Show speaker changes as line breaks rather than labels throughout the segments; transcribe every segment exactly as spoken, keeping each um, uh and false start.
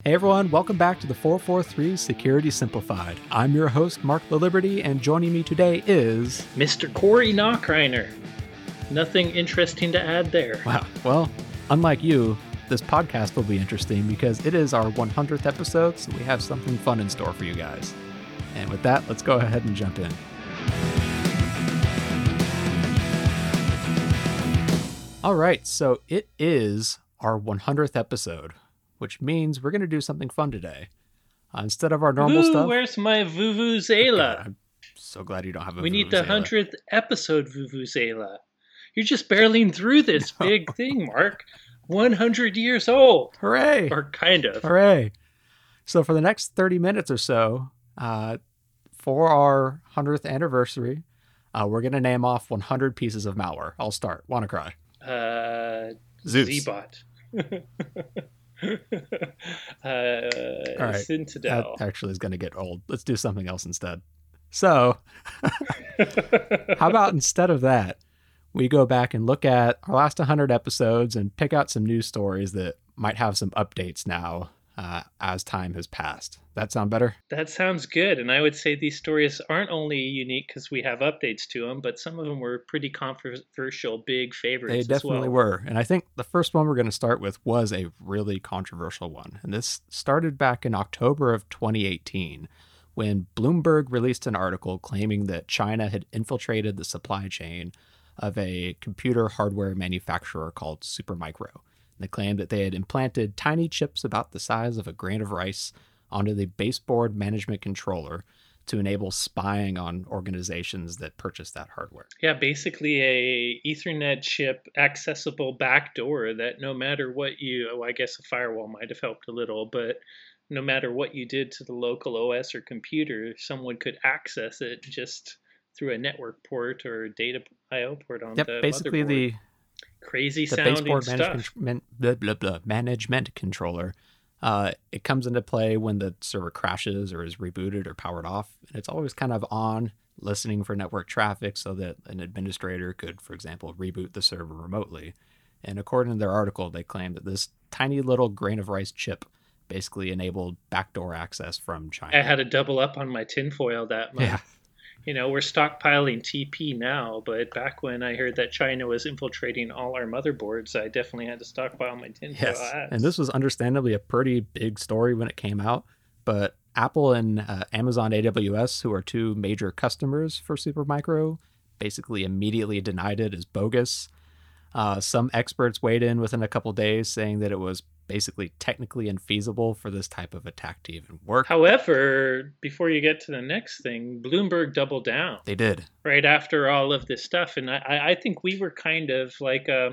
Hey everyone, welcome back to the four forty-three Security Simplified. I'm your host, Mark the Liberty, and joining me today is...
Mister Corey Knockreiner. Nothing interesting to add there.
Wow, well, unlike you, this podcast will be interesting because it is our one hundredth episode, so we have something fun in store for you guys. And with that, let's go ahead and jump in. All right, so it is our one hundredth episode, which means we're going to do something fun today. Uh, instead of our normal
Ooh,
stuff...
Where's my Vuvuzela?
Okay, I'm so glad you don't have a
We
Vuvuzela.
need the hundredth episode Vuvuzela. You're just barreling through this
No.
big thing, Mark. one hundred years old.
Hooray!
Or kind of.
Hooray! So for the next thirty minutes or so, uh, for our one hundredth anniversary, uh, we're going to name off one hundred pieces of malware. I'll start. WannaCry.
Uh,
Zeus.
Zbot. uh,
All right.
Citadel.
That actually is going to get old. Let's do something else instead. So, how about instead of that, we go back and look at our last one hundred episodes and pick out some news stories that might have some updates now uh, as time has passed. That sound better?
That sounds good. And I would say these stories aren't only unique because we have updates to them, but some of them were pretty controversial, big favorites.
They definitely
as well.
were. And I think the first one we're going to start with was a really controversial one. And this started back in October of twenty eighteen when Bloomberg released an article claiming that China had infiltrated the supply chain of a computer hardware manufacturer called Supermicro. They claimed that they had implanted tiny chips about the size of a grain of rice onto the baseboard management controller to enable spying on organizations that purchased that hardware.
Yeah, basically a Ethernet chip accessible backdoor that no matter what you, well, I guess a firewall might have helped a little, but no matter what you did to the local O S or computer, someone could access it just through a network port or data I O port on
yep,
the
basically
motherboard.
the
Crazy
the
sounding
baseboard
stuff.
management, blah, blah, blah, management controller. Uh, it comes into play when the server crashes or is rebooted or powered off. And it's always kind of on, listening for network traffic so that an administrator could, for example, reboot the server remotely. And according to their article, they claim that this tiny little grain of rice chip basically enabled backdoor access from China.
I had to double up on my tinfoil that month.
Yeah.
You know, we're stockpiling T P now, but back when I heard that China was infiltrating all our motherboards, I definitely had to stockpile my tinfoil
Yes,
hats.
and this was understandably a pretty big story when it came out, but Apple and uh, Amazon A W S, who are two major customers for Supermicro, basically immediately denied it as bogus. Uh, some experts weighed in within a couple days saying that it was basically technically infeasible for this type of attack to even work.
However, before you get to the next thing, Bloomberg doubled down.
They did.
Right after all of this stuff. And I, I think we were kind of like a...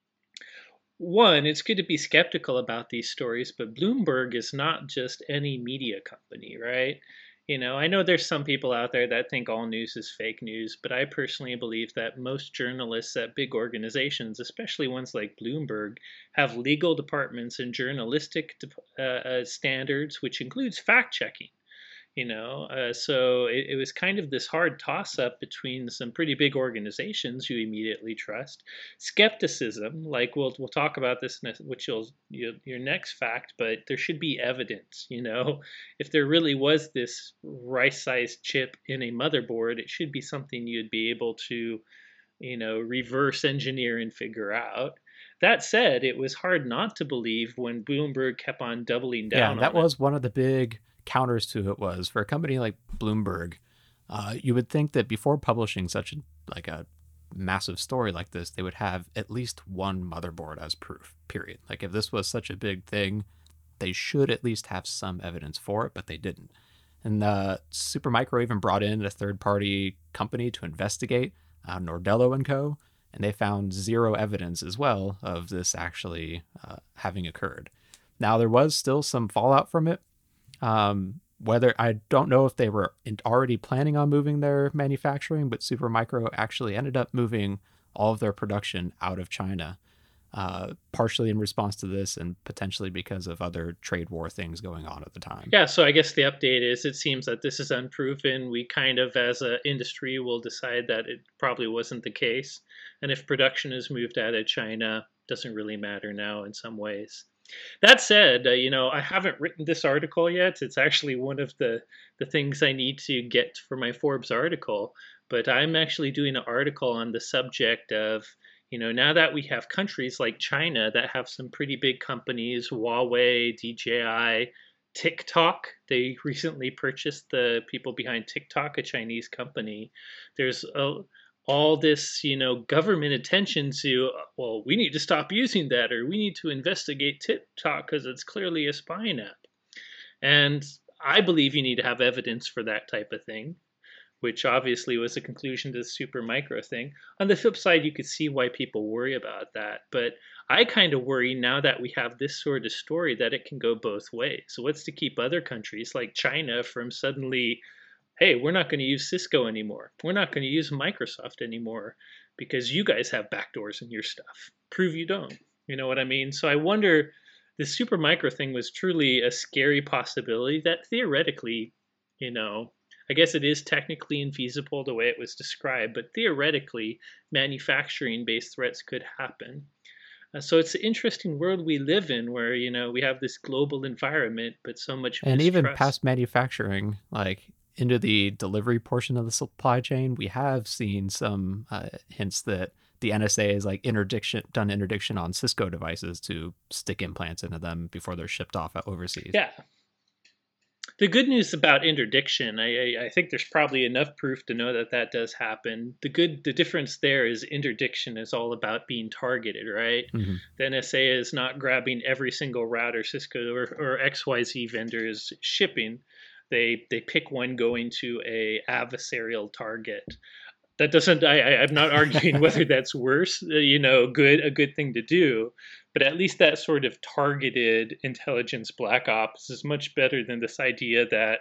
One, it's good to be skeptical about these stories, but Bloomberg is not just any media company, right? You know, I know there's some people out there that think all news is fake news, but I personally believe that most journalists at big organizations, especially ones like Bloomberg, have legal departments and journalistic uh, uh, standards, which includes fact-checking. You know, uh, so it, it was kind of this hard toss-up between some pretty big organizations you immediately trust, skepticism, like we'll we'll talk about this, in a, which you'll you, your next fact, but there should be evidence. You know, if there really was this rice-sized chip in a motherboard, it should be something you'd be able to, you know, reverse engineer and figure out. That said, it was hard not to believe when Bloomberg kept on doubling down.
Yeah, that
on
was
it.
one of the big counters to it was for a company like Bloomberg, uh, you would think that before publishing such a, like a massive story like this, they would have at least one motherboard as proof, period. Like if this was such a big thing, they should at least have some evidence for it, but they didn't. And uh, Supermicro even brought in a third-party company to investigate, uh, Nordello and Co., and they found zero evidence as well of this actually uh, having occurred. Now, there was still some fallout from it. Um, whether I don't know if they were already planning on moving their manufacturing, but Supermicro actually ended up moving all of their production out of China, uh, partially in response to this and potentially because of other trade war things going on at the time.
Yeah, so I guess the update is it seems that this is unproven. We kind of, as an industry, will decide that it probably wasn't the case. And if production is moved out of China, doesn't really matter now in some ways. That said, uh, you know, I haven't written this article yet. It's actually one of the the things I need to get for my Forbes article. But I'm actually doing an article on the subject of, you know, now that we have countries like China that have some pretty big companies, Huawei, D J I, TikTok. They recently purchased the people behind TikTok, a Chinese company. There's a all this, you know, government attention to, well, we need to stop using that, or we need to investigate TikTok because it's clearly a spying app. And I believe you need to have evidence for that type of thing, which obviously was a conclusion to the super micro thing. On the flip side, you could see why people worry about that. But I kind of worry now that we have this sort of story that it can go both ways. So what's to keep other countries like China from suddenly, hey, we're not going to use Cisco anymore. We're not going to use Microsoft anymore because you guys have backdoors in your stuff. Prove you don't. You know what I mean? So I wonder, the super micro thing was truly a scary possibility that theoretically, you know, I guess it is technically infeasible the way it was described, but theoretically, manufacturing based threats could happen. Uh, so it's an interesting world we live in where, you know, we have this global environment, but so much
And even
mistrust.
past manufacturing, like into the delivery portion of the supply chain, we have seen some uh, hints that the N S A has like interdiction done interdiction on Cisco devices to stick implants into them before they're shipped off overseas.
Yeah. The good news about interdiction, I, I, I think there's probably enough proof to know that that does happen. The good, the difference there is interdiction is all about being targeted, right?
Mm-hmm.
The N S A is not grabbing every single router Cisco or, or X Y Z vendor is shipping. They they pick one going to a adversarial target. That doesn't. I, I I'm not arguing whether that's worse. uh, You know, good a good thing to do, but at least that sort of targeted intelligence black ops is much better than this idea that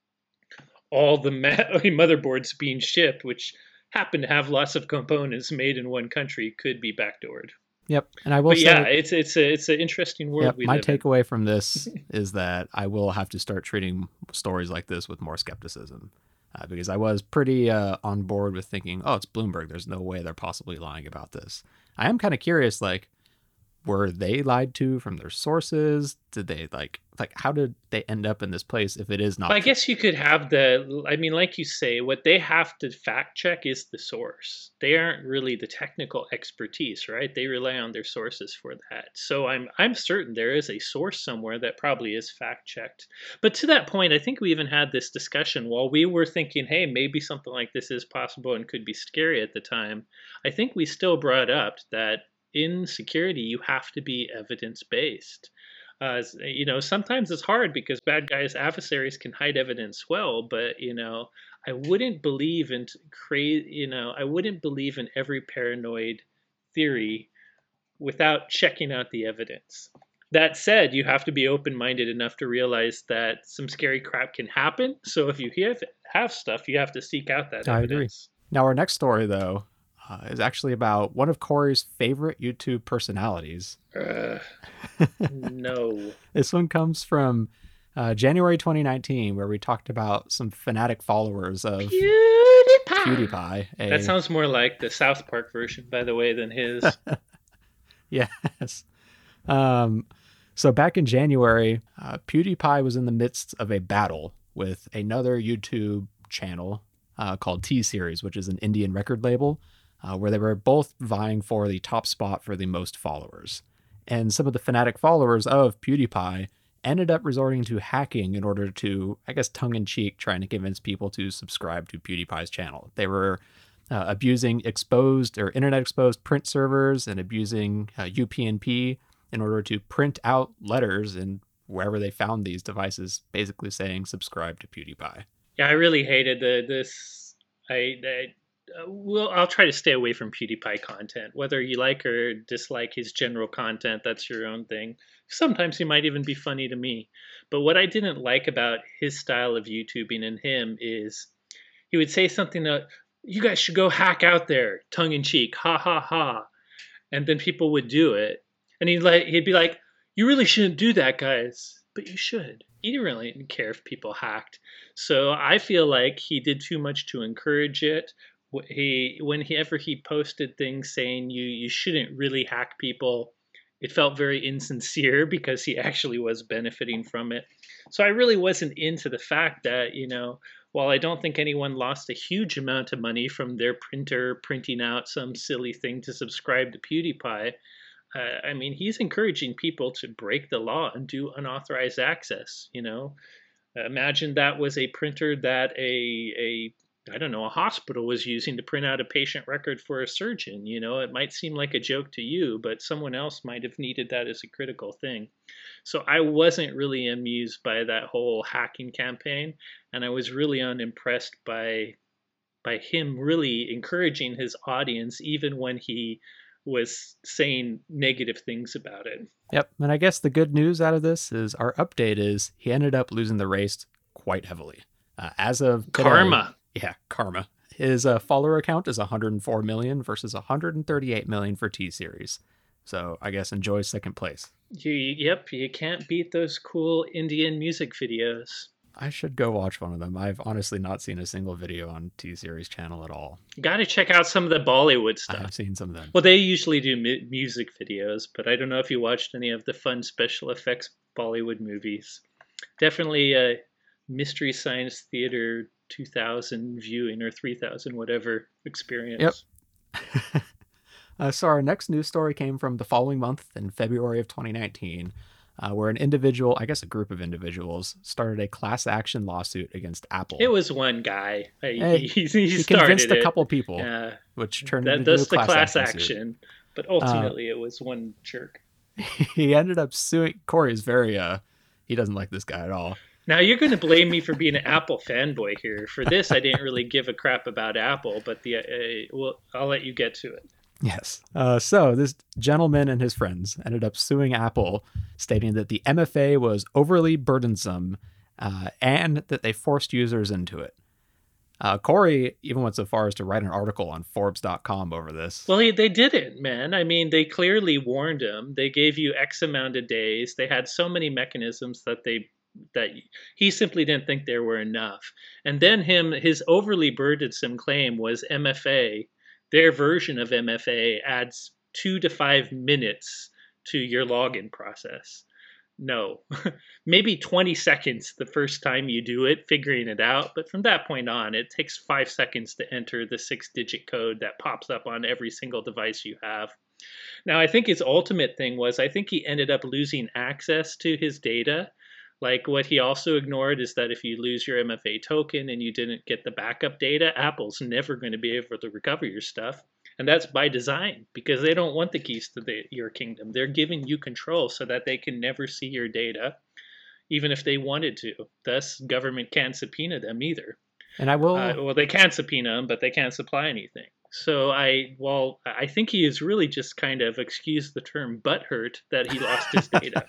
all the ma- motherboards being shipped, which happen to have lots of components made in one country, could be backdoored.
Yep. And I will
But yeah,
say,
it's it's a it's an interesting world
yep,
we
my
live in.
takeaway from this is that I will have to start treating stories like this with more skepticism. Uh, because I was pretty uh, on board with thinking, oh, it's Bloomberg. There's no way they're possibly lying about this. I am kind of curious, like, were they lied to from their sources? Did they like like how did they end up in this place if it is
Well,
not
I
true?
guess you could have the, I mean, like you say, what they have to fact check is the source. They aren't really the technical expertise, right? They rely on their sources for that. So I'm I'm certain there is a source somewhere that probably is fact checked. But to that point, I think we even had this discussion while we were thinking, hey, maybe something like this is possible and could be scary at the time. I think we still brought up that in security, you have to be evidence based. Uh, you know, sometimes it's hard because bad guys, adversaries can hide evidence well, but you know, I wouldn't believe in crazy. You know, I wouldn't believe in every paranoid theory without checking out the evidence. That said, you have to be open-minded enough to realize that some scary crap can happen. So if you have have stuff, you have to seek out that
I agree.
evidence.
Now our next story though uh, is actually about one of Corey's favorite YouTube personalities.
Uh, no.
This one comes from uh, January twenty nineteen, where we talked about some fanatic followers of
PewDiePie.
PewDiePie. A...
That sounds more like the South Park version, by the way, than his.
Yes. Um, so back in January, uh, PewDiePie was in the midst of a battle with another YouTube channel uh, called T-Series, which is an Indian record label, uh, where they were both vying for the top spot for the most followers. And some of the fanatic followers of PewDiePie ended up resorting to hacking in order to, I guess, tongue-in-cheek, trying to convince people to subscribe to PewDiePie's channel. They were uh, abusing exposed or internet exposed print servers and abusing uh, U P n P in order to print out letters and wherever they found these devices, basically saying subscribe to PewDiePie.
Yeah, I really hated the this. I, I uh, well, I'll try to stay away from PewDiePie content. Whether you like or dislike his general content, that's your own thing. Sometimes he might even be funny to me. But what I didn't like about his style of YouTubing and him is he would say something that, you guys should go hack out there, tongue in cheek, ha ha ha. And then people would do it. And he'd like he'd be like, you really shouldn't do that, guys. But you should. He didn't really care if people hacked. So I feel like he did too much to encourage it. He whenever he posted things saying you you shouldn't really hack people, it felt very insincere because he actually was benefiting from it. So I really wasn't into the fact that, you know, while I don't think anyone lost a huge amount of money from their printer printing out some silly thing to subscribe to PewDiePie, uh, I mean, he's encouraging people to break the law and do unauthorized access. You know, imagine that was a printer that a a I don't know, a hospital was using to print out a patient record for a surgeon. You know, it might seem like a joke to you, but someone else might have needed that as a critical thing. So I wasn't really amused by that whole hacking campaign, and I was really unimpressed by by him really encouraging his audience, even when he was saying negative things about it.
Yep. And I guess the good news out of this is our update is he ended up losing the race quite heavily. Uh, as of today,
Karma.
Yeah, karma. His uh, follower count is one hundred four million versus one hundred thirty-eight million for T-Series. So I guess enjoy second place.
You, yep, you can't beat those cool Indian music videos.
I should go watch one of them. I've honestly not seen a single video on T-Series channel at all.
You got to check out some of the Bollywood stuff.
I've seen some of them.
Well, they usually do mu- music videos, but I don't know if you watched any of the fun special effects Bollywood movies. Definitely a Mystery Science Theater two thousand viewing or three thousand, whatever experience.
Yep. uh, so our next news story came from the following month in February of twenty nineteen. Uh, where an individual, I guess a group of individuals, started a class action lawsuit against Apple.
It was one guy. He,
hey,
he, he,
he convinced
it.
a couple people,
uh,
which turned
that,
into
that's
a class,
the class
action.
action. But ultimately, uh, it was one jerk.
He ended up suing. Corey is very, uh, he doesn't like this guy at all.
Now, you're going to blame me for being an Apple fanboy here. For this, I didn't really give a crap about Apple, but the uh, well, I'll let you get to it.
Yes. Uh, so this gentleman and his friends ended up suing Apple, stating that the M F A was overly burdensome uh, and that they forced users into it. Uh, Corey even went so far as to write an article on Forbes dot com over this.
Well, they didn't, man. I mean, they clearly warned him. They gave you X amount of days. They had so many mechanisms that they that he simply didn't think there were enough. And then him, his overly burdensome claim was M F A. Their version of M F A adds two to five minutes to your login process. No, maybe twenty seconds the first time you do it, figuring it out. But from that point on, it takes five seconds to enter the six digit code that pops up on every single device you have. Now, I think his ultimate thing was, I think he ended up losing access to his data. Like, what he also ignored is that if you lose your M F A token and you didn't get the backup data, Apple's never going to be able to recover your stuff. And that's by design, because they don't want the keys to the, your kingdom. They're giving you control so that they can never see your data, even if they wanted to. Thus, government can't subpoena them either.
And I will...
Uh, well, they can subpoena them, but they can't supply anything. So I, well, I think he is really just kind of, excuse the term, butthurt that he lost his data.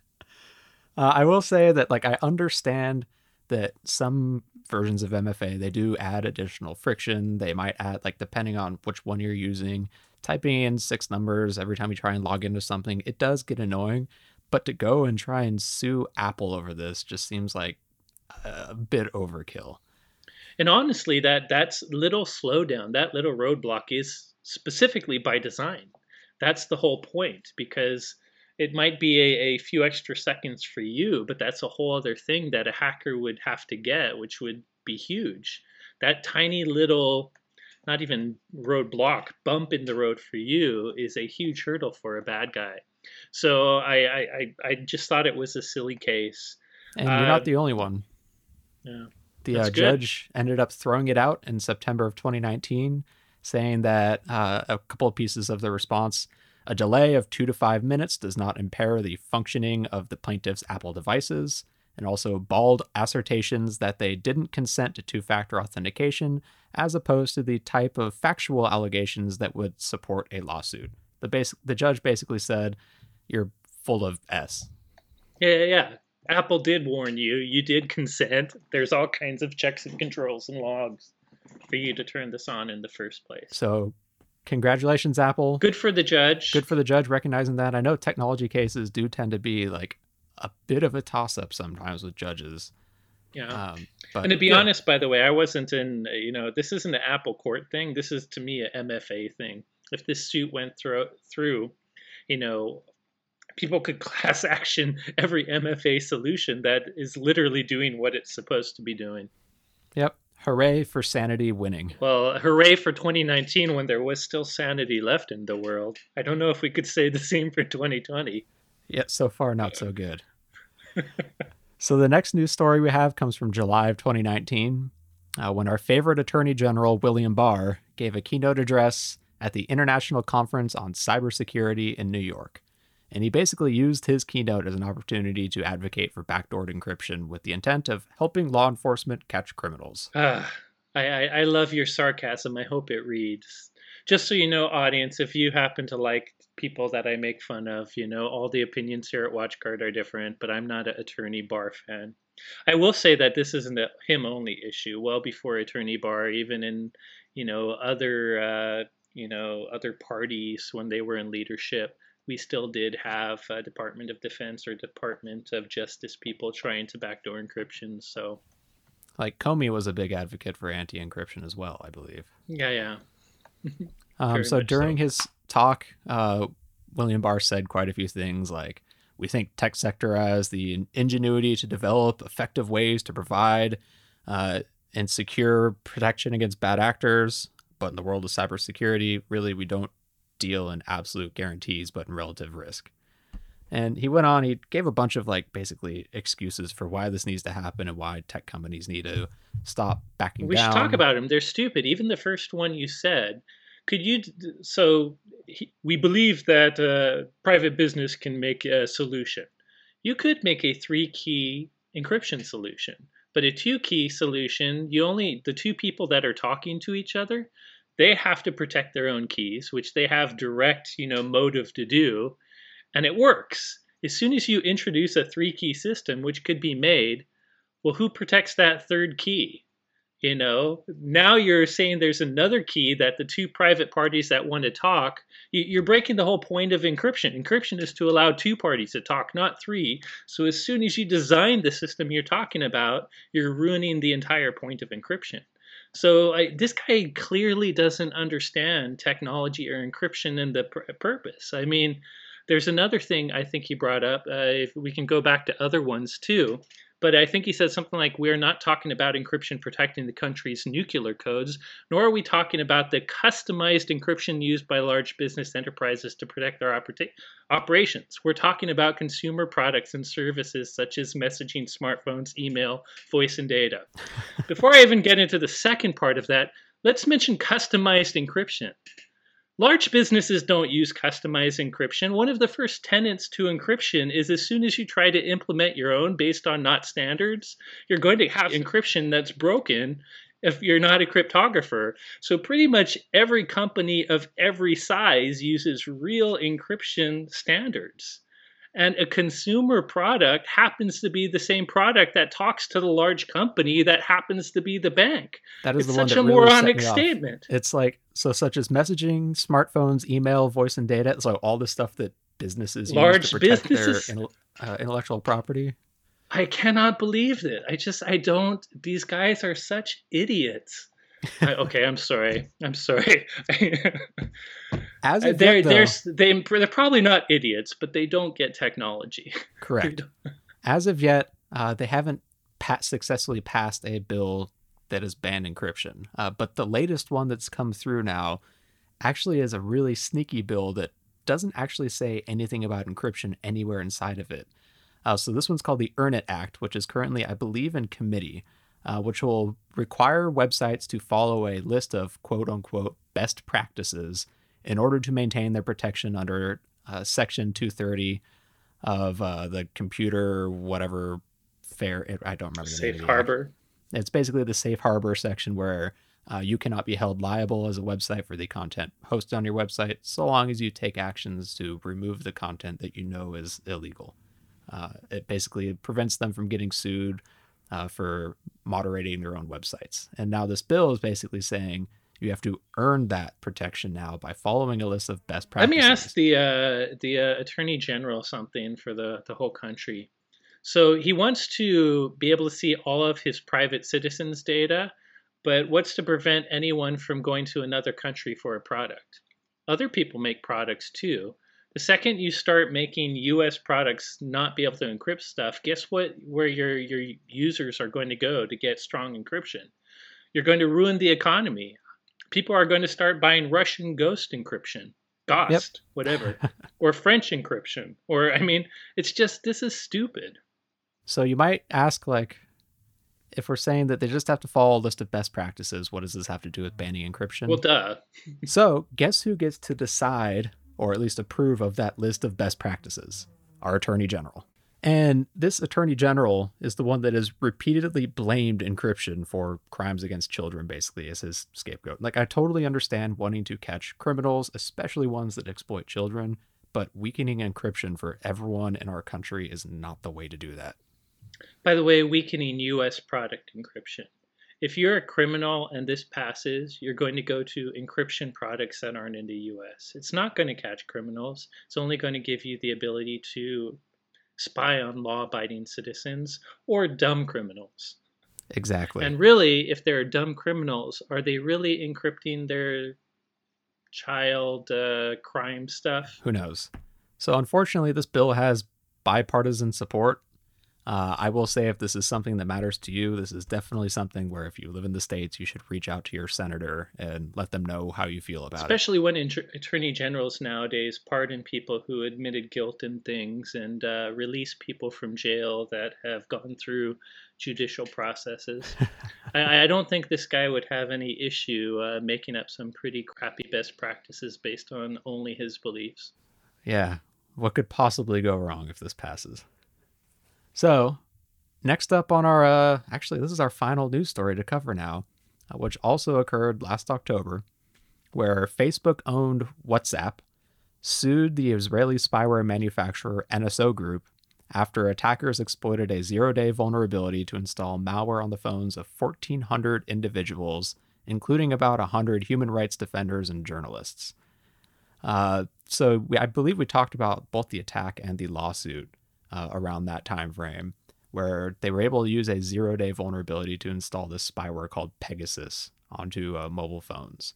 Uh, I will say that, like, I understand that some versions of M F A, they do add additional friction. They might add, like, depending on which one you're using, typing in six numbers every time you try and log into something, it does get annoying. But to go and try and sue Apple over this just seems like a bit overkill.
And honestly, that that's little slowdown, that little roadblock is specifically by design. That's the whole point, because it might be a, a few extra seconds for you, but that's a whole other thing that a hacker would have to get, which would be huge. That tiny little, not even roadblock, bump in the road for you is a huge hurdle for a bad guy. So I I, I just thought it was a silly case.
And you're uh, not the only one.
Yeah.
The uh, judge ended up throwing it out in September of twenty nineteen, saying that uh, a couple of pieces of the response: a delay of two to five minutes does not impair the functioning of the plaintiff's Apple devices, and also bald assertions that they didn't consent to two-factor authentication, as opposed to the type of factual allegations that would support a lawsuit. The basic, the judge basically said, "You're full of S."
Yeah, yeah, yeah. Apple did warn you. You did consent. There's all kinds of checks and controls and logs for you to turn this on in the first place.
So, congratulations, Apple.
Good for the judge.
Good for the judge recognizing that. I know technology cases do tend to be like a bit of a toss-up sometimes with judges.
Yeah.
Um, but,
and to be
yeah.
honest, by the way, I wasn't in, you know, this isn't an Apple court thing. This is, to me, a M F A thing. If this suit went through, through, you know, people could class action every M F A solution that is literally doing what it's supposed to be doing.
Yep. Hooray for sanity winning.
Well, hooray for twenty nineteen when there was still sanity left in the world. I don't know if we could say the same for twenty twenty.
Yet so far, not so good. So the next news story we have comes from July of twenty nineteen, uh, when our favorite Attorney General, William Barr, gave a keynote address at the International Conference on Cybersecurity in New York. And he basically used his keynote as an opportunity to advocate for backdoor encryption with the intent of helping law enforcement catch criminals.
Ah, I, I, I love your sarcasm. I hope it reads. Just so you know, audience, if you happen to like people that I make fun of, you know, all the opinions here at WatchGuard are different, but I'm not an Attorney Barr fan. I will say that this isn't a him-only issue. Well before Attorney Barr, even in, you know, other, uh, you know, other parties when they were in leadership, we still did have a Department of Defense or Department of Justice people trying to backdoor encryption. So,
like Comey was a big advocate for anti-encryption as well, I believe.
Yeah, yeah.
um, so during so. his talk, uh, William Barr said quite a few things like, we think tech sector has the ingenuity to develop effective ways to provide uh, and secure protection against bad actors. But in the world of cybersecurity, really, we don't deal in absolute guarantees, but in relative risk. And he went on, he gave a bunch of like basically excuses for why this needs to happen and why tech companies need to stop backing
we
down.
We should talk about them. They're stupid. Even the first one you said, could you, so he, we believe that uh, private business can make a solution. You could make a three key encryption solution, but a two key solution, you only, the two people that are talking to each other, they have to protect their own keys, which they have direct, you know, motive to do. And it works. As soon as you introduce a three-key system, which could be made, well, who protects that third key? You know, now you're saying there's another key that the two private parties that want to talk, you're breaking the whole point of encryption. Encryption is to allow two parties to talk, not three. So as soon as you design the system you're talking about, you're ruining the entire point of encryption. So I, this guy clearly doesn't understand technology or encryption and the pr- purpose. I mean, there's another thing I think he brought up. Uh, if we can go back to other ones too, but I think he said something like, we're not talking about encryption protecting the country's nuclear codes, nor are we talking about the customized encryption used by large business enterprises to protect their oper- operations. We're talking about consumer products and services such as messaging, smartphones, email, voice, and data. Before I even get into the second part of that, let's mention customized encryption. Large businesses don't use customized encryption. One of the first tenets to encryption is as soon as you try to implement your own based on not standards, you're going to have encryption that's broken if you're not a cryptographer. So pretty much every company of every size uses real encryption standards. And a consumer product happens to be the same product that talks to the large company that happens to be the bank.
That is
it's
the one
such
that
a
really
moronic
set me
statement.
Off. It's like, so such as messaging, smartphones, email, voice, and data. So all the stuff that businesses
large
use to protect
businesses,
their uh, intellectual property.
I cannot believe it. I just, I don't, these guys are such idiots. I, okay, I'm sorry. I'm sorry.
As of
they're,
yet, though,
they're, they, they're probably not idiots, but they don't get technology.
Correct. As of yet, uh, they haven't pa- successfully passed a bill that has banned encryption. Uh, but the latest one that's come through now actually is a really sneaky bill that doesn't actually say anything about encryption anywhere inside of it. Uh, so this one's called the Earn It Act, which is currently, I believe, in committee. Uh, which will require websites to follow a list of quote-unquote best practices in order to maintain their protection under uh, Section two thirty of uh, the computer whatever fair. I don't remember the
Safe
name of
harbor.
It. It's basically the safe harbor section where uh, you cannot be held liable as a website for the content hosted on your website so long as you take actions to remove the content that you know is illegal. Uh, it basically prevents them from getting sued Uh, for moderating their own websites. And now this bill is basically saying you have to earn that protection now by following a list of best practices.
Let me ask the uh, the uh, Attorney General something for the, the whole country. So he wants to be able to see all of his private citizens' data, but what's to prevent anyone from going to another country for a product? Other people make products too. The second you start making U S products not be able to encrypt stuff, guess what? Where your your users are going to go to get strong encryption? You're going to ruin the economy. People are going to start buying Russian ghost encryption,
Yep.
Ghost, whatever, or French encryption. Or, I mean, it's just, this is stupid.
So you might ask, like, if we're saying that they just have to follow a list of best practices, what does this have to do with banning encryption?
Well, duh.
So guess who gets to decide, or at least approve of that list of best practices? Our Attorney General. And this Attorney General is the one that has repeatedly blamed encryption for crimes against children, basically, as his scapegoat. Like, I totally understand wanting to catch criminals, especially ones that exploit children, but weakening encryption for everyone in our country is not the way to do that.
By the way, weakening U S product encryption. If you're a criminal and this passes, you're going to go to encryption products that aren't in the U S. It's not going to catch criminals. It's only going to give you the ability to spy on law-abiding citizens or dumb criminals.
Exactly.
And really, if they're dumb criminals, are they really encrypting their child uh, crime stuff?
Who knows? So unfortunately, this bill has bipartisan support. Uh, I will say, if this is something that matters to you, this is definitely something where, if you live in the States, you should reach out to your senator and let them know how you feel about
Especially it. Especially when inter- attorney generals nowadays pardon people who admitted guilt in things and uh, release people from jail that have gone through judicial processes. I, I don't think this guy would have any issue uh, making up some pretty crappy best practices based on only his beliefs.
Yeah. What could possibly go wrong if this passes? So, next up on our, uh, actually, this is our final news story to cover now, uh, which also occurred last October, where Facebook-owned WhatsApp sued the Israeli spyware manufacturer N S O Group after attackers exploited a zero-day vulnerability to install malware on the phones of fourteen hundred individuals, including about one hundred human rights defenders and journalists. Uh, so we, I believe we talked about both the attack and the lawsuit Uh, around that time frame, where they were able to use a zero-day vulnerability to install this spyware called Pegasus onto uh, mobile phones.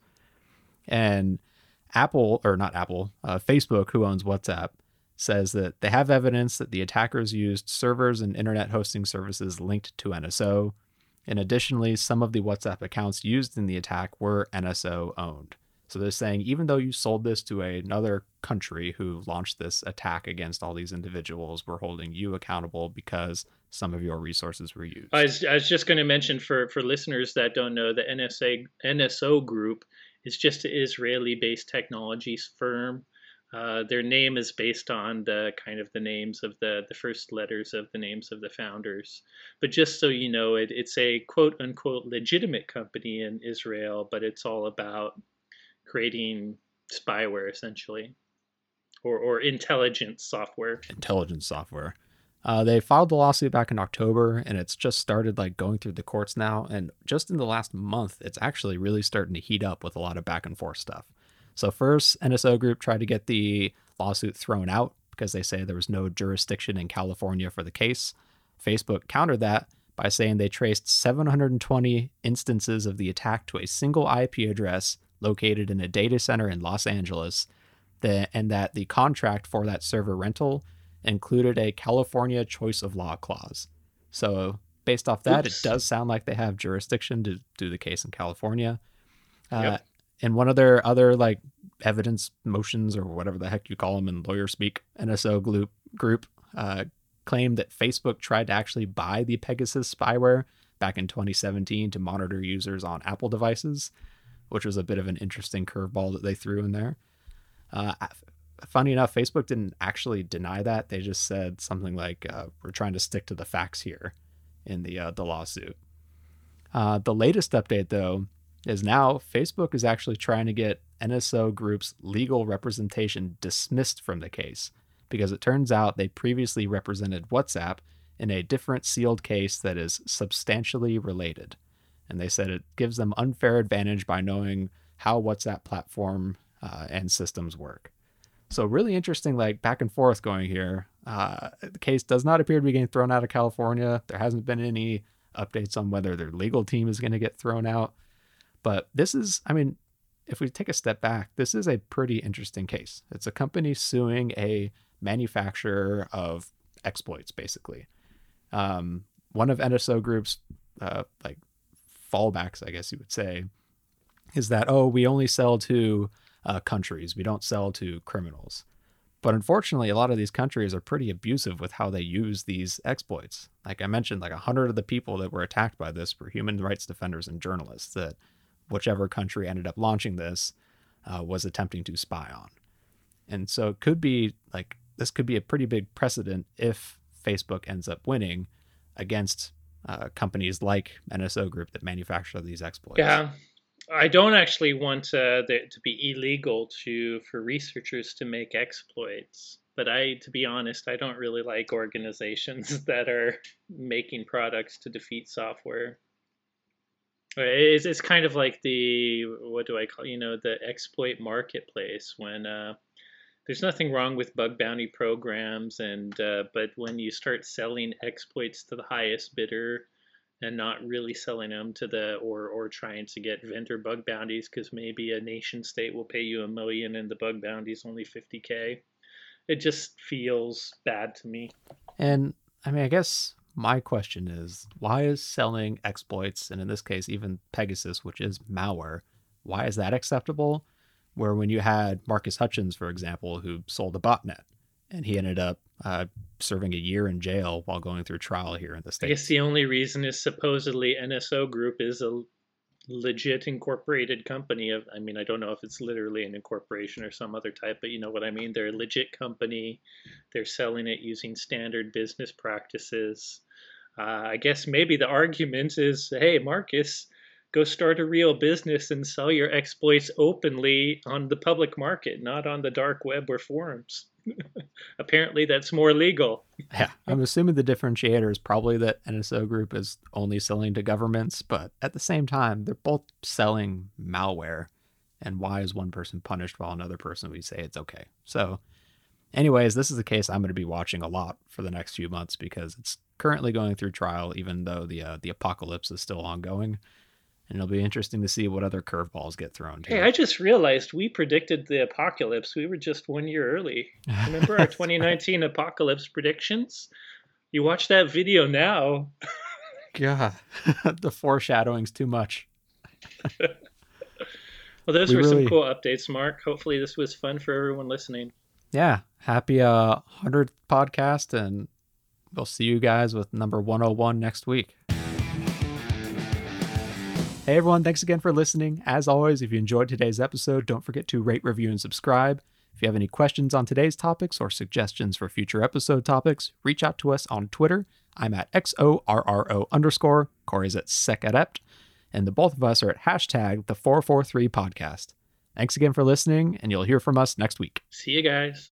And Apple, or not Apple, uh, Facebook, who owns WhatsApp, says that they have evidence that the attackers used servers and internet hosting services linked to N S O. And additionally, some of the WhatsApp accounts used in the attack were N S O owned. So they're saying, even though you sold this to another country who launched this attack against all these individuals, we're holding you accountable because some of your resources were used.
I was, I was just going to mention for, for listeners that don't know, the N S A, N S O Group is just an Israeli-based technologies firm. Uh, their name is based on the kind of the names of the, the first letters of the names of the founders. But just so you know, it, it's a quote-unquote legitimate company in Israel, but it's all about creating spyware, essentially, or or intelligence software.
Intelligence software. Uh, they filed the lawsuit back in October, and it's just started like going through the courts now. And just in the last month, it's actually really starting to heat up with a lot of back and forth stuff. So first, N S O Group tried to get the lawsuit thrown out because they say there was no jurisdiction in California for the case. Facebook countered that by saying they traced seven hundred twenty instances of the attack to a single I P address located in a data center in Los Angeles, that, and that the contract for that server rental included a California choice of law clause. So based off that, Oops. It does sound like they have jurisdiction to do the case in California. Uh, yep. And one of their other like evidence motions, or whatever the heck you call them in lawyer speak, N S O group, group uh, claimed that Facebook tried to actually buy the Pegasus spyware back in twenty seventeen to monitor users on Apple devices, which was a bit of an interesting curveball that they threw in there. Uh, funny enough, Facebook didn't actually deny that. They just said something like, uh, we're trying to stick to the facts here in the uh, the lawsuit. Uh, the latest update, though, is now Facebook is actually trying to get N S O Group's legal representation dismissed from the case, because it turns out they previously represented WhatsApp in a different sealed case that is substantially related. And they said it gives them unfair advantage by knowing how WhatsApp platform uh, and systems work. So really interesting, like back and forth going here. Uh, the case does not appear to be getting thrown out of California. There hasn't been any updates on whether their legal team is going to get thrown out. But this is, I mean, if we take a step back, this is a pretty interesting case. It's a company suing a manufacturer of exploits, basically. Um, one of N S O Group's uh, like fallbacks, I guess you would say, is that, oh, we only sell to uh, countries. We don't sell to criminals. But unfortunately, a lot of these countries are pretty abusive with how they use these exploits. Like I mentioned, like a hundred of the people that were attacked by this were human rights defenders and journalists that whichever country ended up launching this uh, was attempting to spy on. And so it could be like, this could be a pretty big precedent if Facebook ends up winning against uh, companies like N S O Group that manufacture these exploits.
Yeah. I don't actually want uh, there to be illegal to for researchers to make exploits, but I, to be honest, I don't really like organizations that are making products to defeat software. It's, it's kind of like the, what do I call, you know, the exploit marketplace when uh, there's nothing wrong with bug bounty programs, and uh, but when you start selling exploits to the highest bidder, and not really selling them to the, or or trying to get vendor bug bounties because maybe a nation state will pay you a million and the bug bounty is only fifty K. It just feels bad to me.
And I mean, I guess my question is, why is selling exploits, and in this case, even Pegasus, which is malware, why is that acceptable? Where when you had Marcus Hutchins, for example, who sold a botnet, and he ended up uh, serving a year in jail while going through trial here in the States.
I guess the only reason is supposedly N S O Group is a legit incorporated company. Of, I mean, I don't know if it's literally an incorporation or some other type, but you know what I mean? They're a legit company. They're selling it using standard business practices. Uh, I guess maybe the argument is, hey, Marcus, go start a real business and sell your exploits openly on the public market, not on the dark web or forums. Apparently that's more legal.
Yeah, I'm assuming the differentiator is probably that N S O Group is only selling to governments, but at the same time, they're both selling malware. And why is one person punished while another person, we say it's okay? So anyways, this is a case I'm going to be watching a lot for the next few months because it's currently going through trial, even though the uh, the apocalypse is still ongoing. And it'll be interesting to see what other curveballs get thrown.
Hey, I just realized we predicted the apocalypse. We were just one year early. Remember our twenty nineteen apocalypse predictions? You watch that video now.
God, the foreshadowing's too much.
Well, those
We
were
really-
some cool updates, Mark. Hopefully this was fun for everyone listening.
Yeah, happy uh, one hundredth podcast, and we'll see you guys with number one oh one next week. Hey everyone, thanks again for listening. As always, if you enjoyed today's episode, don't forget to rate, review, and subscribe. If you have any questions on today's topics or suggestions for future episode topics, reach out to us on Twitter. I'm at X O R R O underscore, Corey's at SecAdept, and the both of us are at hashtag the four four three podcast. Thanks again for listening, and you'll hear from us next week.
See you guys.